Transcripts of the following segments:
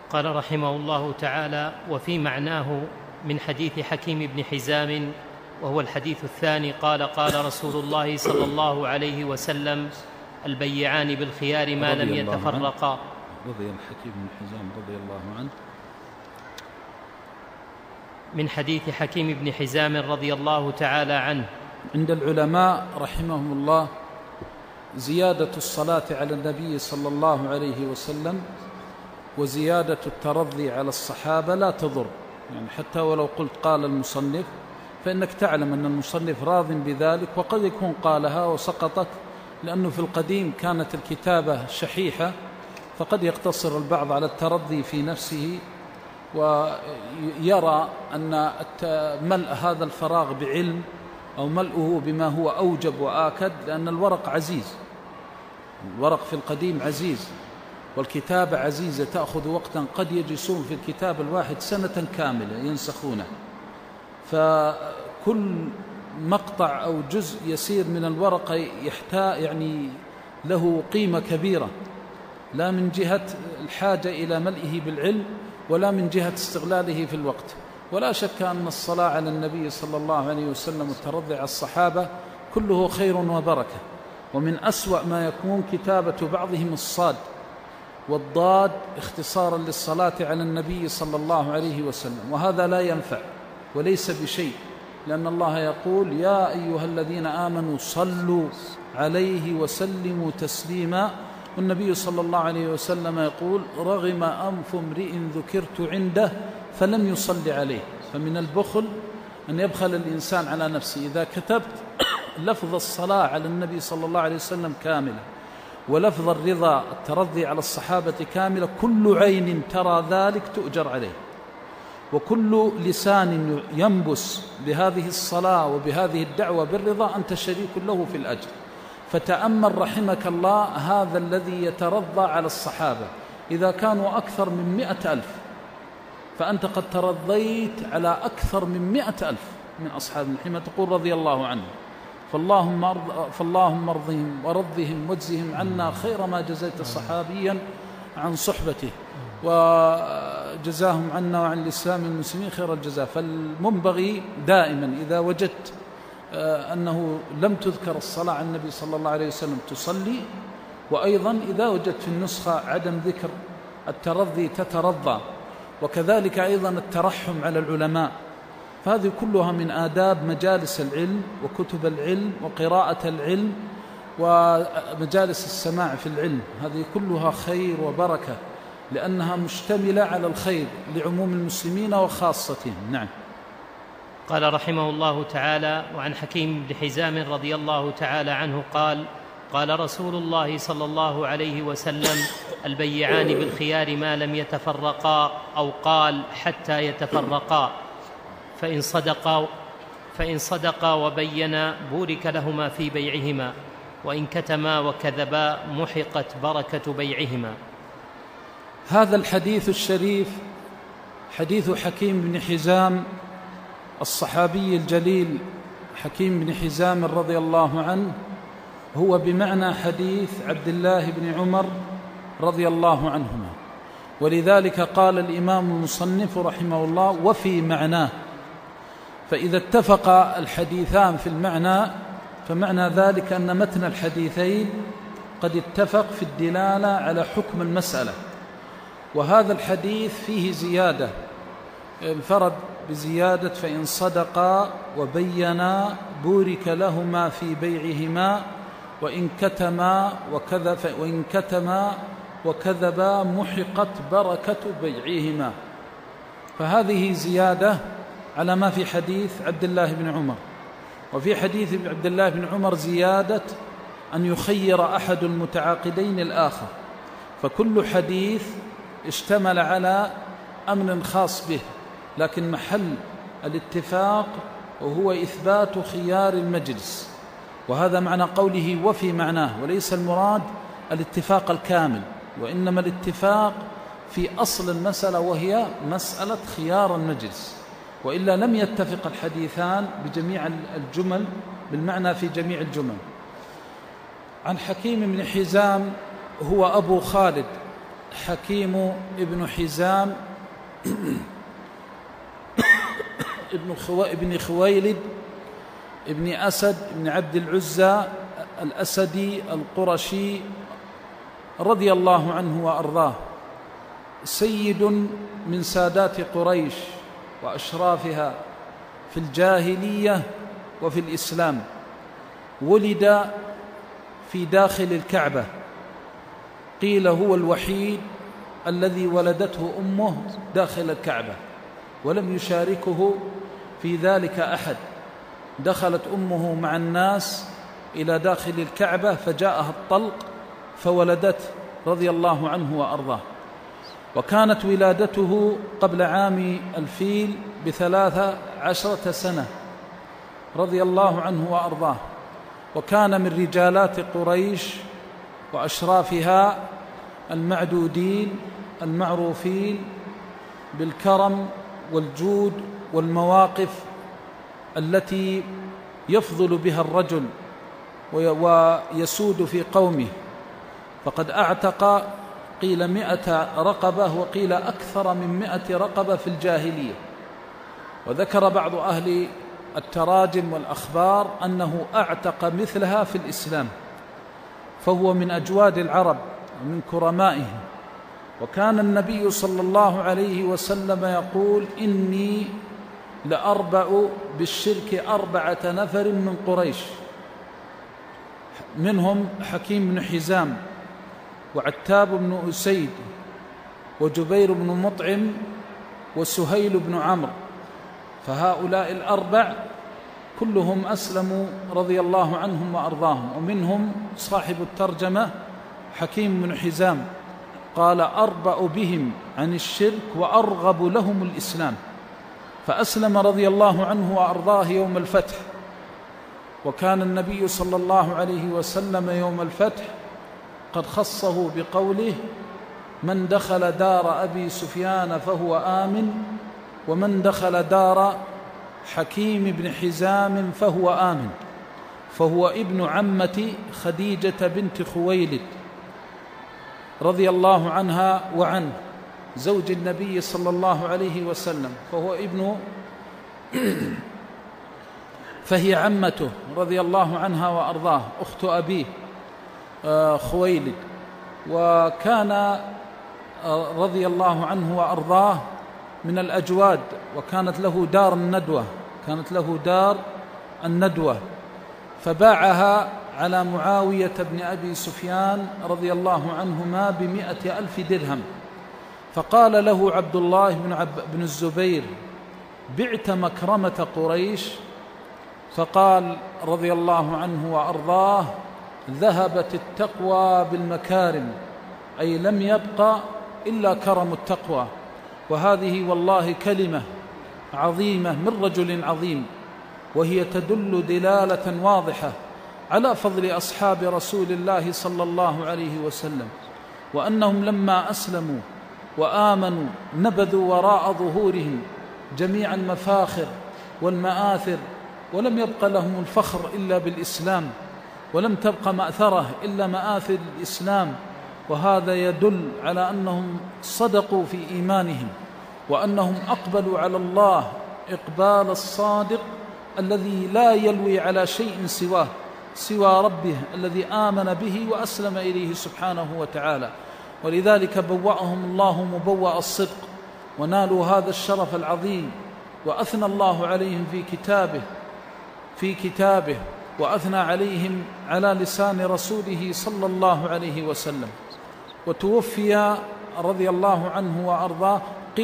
قال رحمه الله تعالى: وفي معناه من حديث حكيم بن حزام، وهو الحديث الثاني، قال: قال رسول الله صلى الله عليه وسلم: البيعان بالخيار ما لم يتفرقا. رضي حكيم بن حزام رضي الله عنه. من حديث حكيم بن حزام رضي الله تعالى عنه. عند العلماء رحمهم الله زيادة الصلاة على النبي صلى الله عليه وسلم وزيادة الترضي على الصحابة لا تضر، يعني حتى ولو قلت قال المصنف فإنك تعلم أن المصنف راض بذلك، وقد يكون قالها وسقطت، لأنه في القديم كانت الكتابة شحيحة، فقد يقتصر البعض على الترضي في نفسه ويرى أن ملء هذا الفراغ بعلم أو ملؤه بما هو أوجب وآكد، لأن الورق عزيز، الورق في القديم عزيز، والكتابة عزيزة تأخذ وقتا، قد يجلسون في الكتاب الواحد سنة كاملة ينسخونه، فكل مقطع أو جزء يسير من الورقة يحتاج يعني له قيمة كبيرة، لا من جهة الحاجة إلى ملئه بالعلم ولا من جهة استغلاله في الوقت. ولا شك أن الصلاة على النبي صلى الله عليه وسلم والترضي على الصحابة كله خير وبركة، ومن أسوأ ما يكون كتابة بعضهم الصاد والضاد اختصارا للصلاة على النبي صلى الله عليه وسلم، وهذا لا ينفع وليس بشيء، لأن الله يقول: يا أيها الذين آمنوا صلوا عليه وسلموا تسليما، والنبي صلى الله عليه وسلم يقول: رغم أنف امرئ ذكرت عنده فلم يصلي عليه. فمن البخل أن يبخل الإنسان على نفسه. إذا كتبت لفظ الصلاة على النبي صلى الله عليه وسلم كاملة ولفظ الرضا الترضي على الصحابة كاملة، كل عين ترى ذلك تؤجر عليه، وكل لسان ينبس بهذه الصلاة وبهذه الدعوة بالرضا أنت شريك له في الأجر. فتأمل رحمك الله هذا الذي يترضى على الصحابة إذا كانوا أكثر من 100,000، فأنت قد ترضيت على أكثر من 100,000 من أصحاب حينما تقول رضي الله عنه، فاللهم ارضهم ورضهم واجزهم عنا خير ما جزيت صحابيا عن صحبته، وجزاهم عنا وعن الإسلام المسلمين خير الجزاء. فالمنبغي دائما إذا وجدت أنه لم تذكر الصلاة على النبي صلى الله عليه وسلم تصلي، وأيضا إذا وجدت في النسخة عدم ذكر الترضي تترضى، وكذلك أيضا الترحم على العلماء، فهذه كلها من آداب مجالس العلم وكتب العلم وقراءة العلم ومجالس السماع في العلم، هذه كلها خير وبركة، لأنها مشتملة على الخير لعموم المسلمين وخاصتهم. نعم. قال رحمه الله تعالى: وعن حكيم بن حزام رضي الله تعالى عنه قال: قال رسول الله صلى الله عليه وسلم: البيعان بالخيار ما لم يتفرقا، أو قال: حتى يتفرقا، فإن صدقا وبينا بورك لهما في بيعهما، وإن كتما وكذبا محقت بركة بيعهما. هذا الحديث الشريف حديث حكيم بن حزام الصحابي الجليل حكيم بن حزام رضي الله عنه، هو بمعنى حديث عبد الله بن عمر رضي الله عنهما، ولذلك قال الإمام المصنف رحمه الله: وفي معناه. فإذا اتفق الحديثان في المعنى فمعنى ذلك أن متن الحديثين قد اتفق في الدلالة على حكم المسألة. وهذا الحديث فيه زيادة، انفرد بزيادة: فإن صدقا وبينا بورك لهما في بيعهما، وإن كتما وكذبا محقت بركة بيعهما. فهذه زيادة على ما في حديث عبد الله بن عمر. وفي حديث عبد الله بن عمر زيادة أن يخير أحد المتعاقدين الآخر، فكل حديث اشتمل على أمر خاص به، لكن محل الاتفاق وهو إثبات خيار المجلس، وهذا معنى قوله وفي معناه، وليس المراد الاتفاق الكامل، وإنما الاتفاق في أصل المسألة وهي مسألة خيار المجلس، وإلا لم يتفق الحديثان بجميع الجمل بالمعنى في جميع الجمل. عن حكيم بن حزام هو أبو خالد حكيم ابن حزام ابن خويلد ابن أسد ابن عبد العزى الأسدي القرشي رضي الله عنه وأرضاه، سيد من سادات قريش وأشرافها في الجاهلية وفي الإسلام. ولد في داخل الكعبة، قيل هو الوحيد الذي ولدته أمه داخل الكعبة ولم يشاركه في ذلك أحد. دخلت أمه مع الناس إلى داخل الكعبة فجاءها الطلق فولدته رضي الله عنه وأرضاه. وكانت ولادته قبل عام الفيل ب13 سنة رضي الله عنه وأرضاه. وكان من رجالات قريش وأشرافها المعدودين المعروفين بالكرم والجود والمواقف التي يفضل بها الرجل ويسود في قومه. فقد أعتق قيل 100 رقبة وقيل أكثر من 100 رقبة في الجاهلية. وذكر بعض أهل التراجم والأخبار أنه أعتق مثلها في الإسلام، فهو من أجواد العرب ومن كرمائهم. وكان النبي صلى الله عليه وسلم يقول: إني لأربع بالشرك 4 نفر من قريش، منهم حكيم بن حزام وعتاب بن أسيد وجبير بن مطعم وسهيل بن عمرو. فهؤلاء 4 كلهم أسلموا رضي الله عنهم وأرضاهم. ومنهم صاحب الترجمة حكيم بن حزام قال: أربأ بهم عن الشرك وأرغب لهم الإسلام. فأسلم رضي الله عنه وأرضاه يوم الفتح. وكان النبي صلى الله عليه وسلم يوم الفتح قد خصه بقوله: من دخل دار أبي سفيان فهو آمن، ومن دخل دار حكيم بن حزام فهو آمن. فهو ابن عمة خديجة بنت خويلد رضي الله عنها وعنه زوج النبي صلى الله عليه وسلم، فهي عمته رضي الله عنها وأرضاه، أخت أبيه خويلد. وكان رضي الله عنه وأرضاه من الأجواد، وكانت له دار الندوة، فباعها على معاوية بن أبي سفيان رضي الله عنهما ب100,000 درهم. فقال له عبد الله بن الزبير: بعت مكرمة قريش؟ فقال رضي الله عنه وأرضاه: ذهبت التقوى بالمكارم، أي لم يبق إلا كرم التقوى. وهذه والله كلمة عظيمة من رجل عظيم، وهي تدل دلالة واضحة على فضل أصحاب رسول الله صلى الله عليه وسلم، وأنهم لما أسلموا وآمنوا نبذوا وراء ظهورهم جميع المفاخر والمآثر، ولم يبق لهم الفخر إلا بالإسلام، ولم تبق مأثرة إلا مآثر الإسلام. وهذا يدل على أنهم صدقوا في إيمانهم، وأنهم أقبلوا على الله إقبال الصادق الذي لا يلوي على شيء سوى ربه الذي آمن به وأسلم إليه سبحانه وتعالى. ولذلك بوأهم الله مبوأ الصدق ونالوا هذا الشرف العظيم. وأثنى الله عليهم في كتابه وأثنى عليهم على لسان رسوله صلى الله عليه وسلم. وتوفي رضي الله عنه وأرضاه.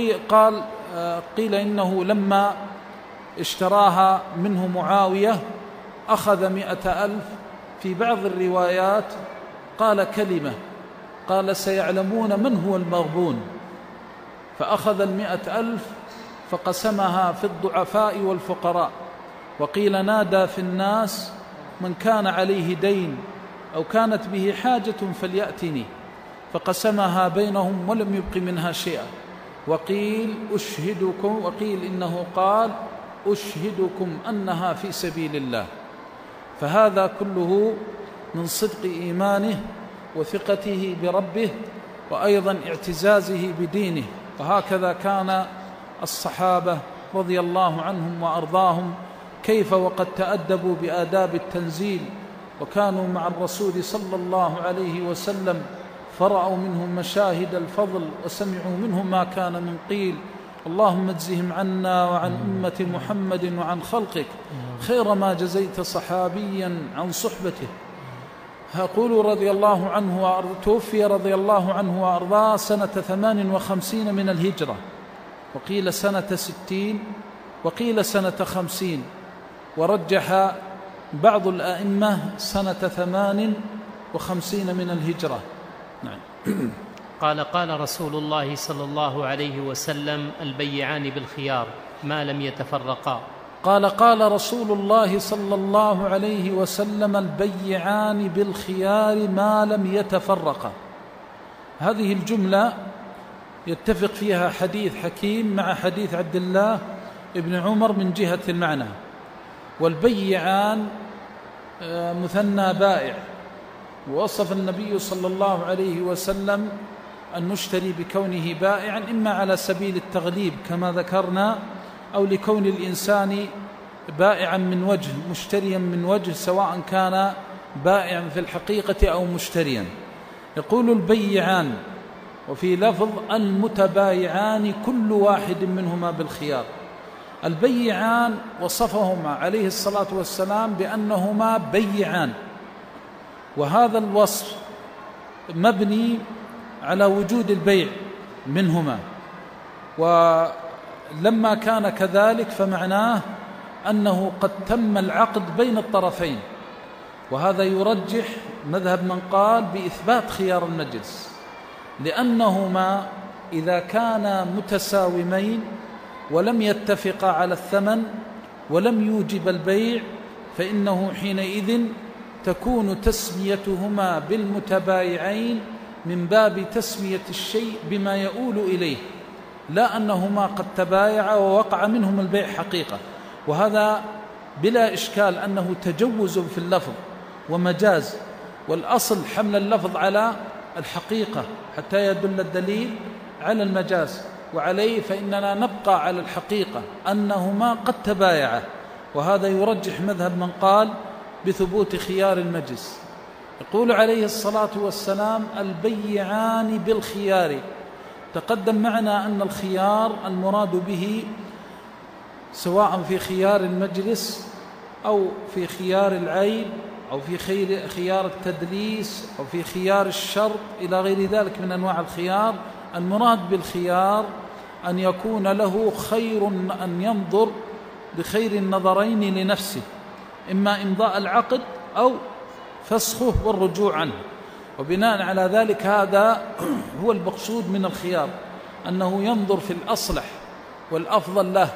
قيل إنه لما اشتراها منه معاوية أخذ 100,000. في بعض الروايات قال كلمة، قال: سيعلمون من هو المغبون. فأخذ 100,000 فقسمها في الضعفاء والفقراء. وقيل نادى في الناس: من كان عليه دين أو كانت به حاجة فليأتني، فقسمها بينهم ولم يبق منها شيئا. وقيل إنه قال: أشهدكم أنها في سبيل الله. فهذا كله من صدق إيمانه وثقته بربه وأيضا اعتزازه بدينه. وهكذا كان الصحابة رضي الله عنهم وأرضاهم، كيف وقد تأدبوا بآداب التنزيل وكانوا مع الرسول صلى الله عليه وسلم، فرأوا منه مشاهد الفضل وسمعوا منه ما كان من قيل. اللهم اجزهم عنا وعن أمة محمد وعن خلقك خير ما جزيت صحابيا عن صحبته. يقول رضي الله عنه توفي رضي الله عنه وأرضاه سنة 58 من الهجرة، وقيل سنة 60 وقيل سنة 50، ورجح بعض الأئمة سنة 58 من الهجرة. نعم. قال رسول الله صلى الله عليه وسلم: البيعان بالخيار ما لم يتفرقا. قال رسول الله صلى الله عليه وسلم: البيعان بالخيار ما لم يتفرقا. هذه الجملة يتفق فيها حديث حكيم مع حديث عبد الله ابن عمر من جهة المعنى. والبيعان مثنى بائع، ووصف النبي صلى الله عليه وسلم المشتري بكونه بائعا، إما على سبيل التغليب كما ذكرنا، أو لكون الإنسان بائعا من وجه مشتريا من وجه، سواء كان بائعا في الحقيقة أو مشتريا. يقول البيعان، وفي لفظ المتبايعان كل واحد منهما بالخيار. البيعان وصفهما عليه الصلاة والسلام بأنهما بيعان، وهذا الوصف مبني على وجود البيع منهما، ولما كان كذلك فمعناه أنه قد تم العقد بين الطرفين. وهذا يرجح مذهب من قال بإثبات خيار المجلس، لأنهما إذا كانا متساومين ولم يتفقا على الثمن ولم يوجب البيع، فإنه حينئذ تكون تسميتهما بالمتبايعين من باب تسمية الشيء بما يؤول إليه، لا أنهما قد تبايعا ووقع منهم البيع حقيقة. وهذا بلا إشكال أنه تجوز في اللفظ ومجاز، والأصل حمل اللفظ على الحقيقة حتى يدل الدليل على المجاز، وعليه فإننا نبقى على الحقيقة أنهما قد تبايعا. وهذا يرجح مذهب من قال بثبوت خيار المجلس. يقول عليه الصلاة والسلام: البيعان بالخيار. تقدم معنا أن الخيار المراد به سواء في خيار المجلس أو في خيار العيب أو في خيار التدليس أو في خيار الشرط إلى غير ذلك من أنواع الخيار. المراد بالخيار أن يكون له خير، أن ينظر بخير النظرين لنفسه، إما إمضاء العقد أو فسخه والرجوع عنه. وبناء على ذلك هذا هو المقصود من الخيار، أنه ينظر في الأصلح والأفضل له.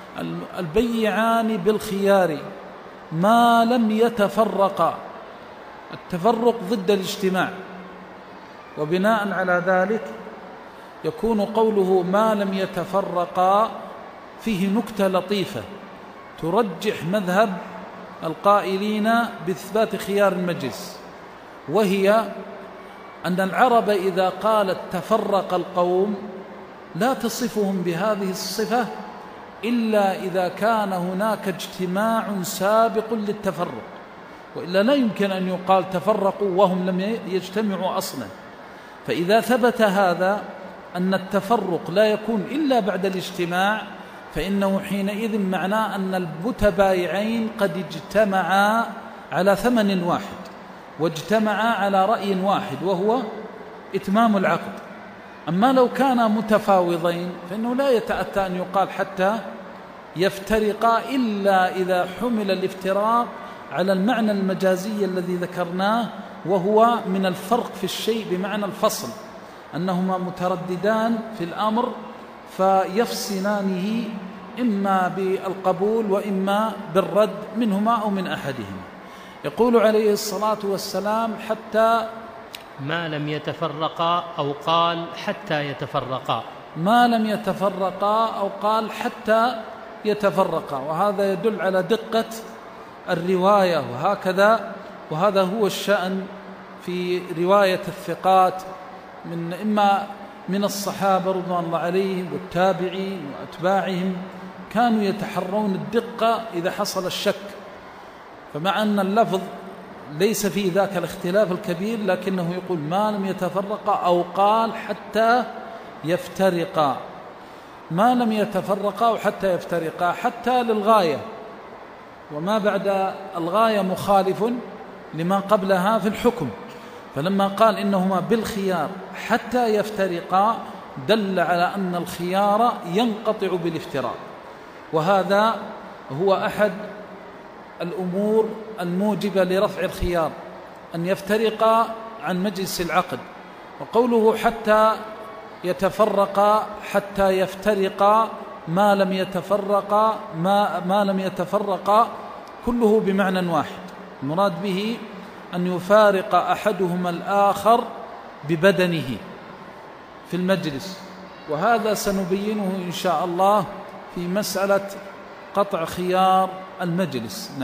البيعان بالخيار ما لم يتفرقا. التفرق ضد الاجتماع، وبناء على ذلك يكون قوله ما لم يتفرقا فيه نكتة لطيفة ترجح مذهب القائلين بإثبات خيار المجلس، وهي أن العرب إذا قالت تفرق القوم لا تصفهم بهذه الصفة إلا إذا كان هناك اجتماع سابق للتفرق، وإلا لا يمكن أن يقال تفرقوا وهم لم يجتمعوا أصلا. فإذا ثبت هذا أن التفرق لا يكون إلا بعد الاجتماع، فإنه حينئذ معناه أن المتبايعين قد اجتمعا على ثمن واحد واجتمعا على رأي واحد وهو إتمام العقد. أما لو كانا متفاوضين فإنه لا يتأتى أن يقال حتى يفترقا إلا إذا حمل الافتراق على المعنى المجازي الذي ذكرناه، وهو من الفرق في الشيء بمعنى الفصل، أنهما مترددان في الأمر فيفصلانه إما بالقبول وإما بالرد منهما أو من أحدهما. يقول عليه الصلاة والسلام حتى ما لم يتفرقا، أو قال حتى يتفرقا. ما لم يتفرقا أو قال حتى يتفرقا، وهذا يدل على دقة الرواية. وهذا هو الشأن في رواية الثقات إما من الصحابة رضوان الله عليهم والتابعين وأتباعهم كانوا يتحرون الدقة إذا حصل الشك، فمع أن اللفظ ليس فيه ذاك الاختلاف الكبير لكنه يقول ما لم يتفرقا، أو قال حتى يفترقا، ما لم يتفرقا أو حتى يفترقا، حتى للغاية، وما بعد الغاية مخالف لما قبلها في الحكم. فلما قال إنهما بالخيار حتى يفترقا دل على أن الخيار ينقطع بالافتراق، وهذا هو أحد الأمور الموجبة لرفع الخيار، أن يفترقا عن مجلس العقد. وقوله حتى يتفرقا حتى يفترقا ما لم يتفرقا كله بمعنى واحد، المراد به أن يفارق أحدهما الآخر ببدنه في المجلس، وهذا سنبينه إن شاء الله في مسألة قطع خيار المجلس.